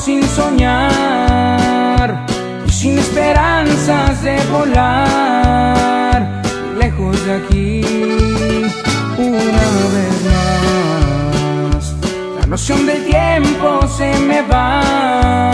sin soñar y sin esperanzas de volar lejos de aquí una vez más. La noción del tiempo se me va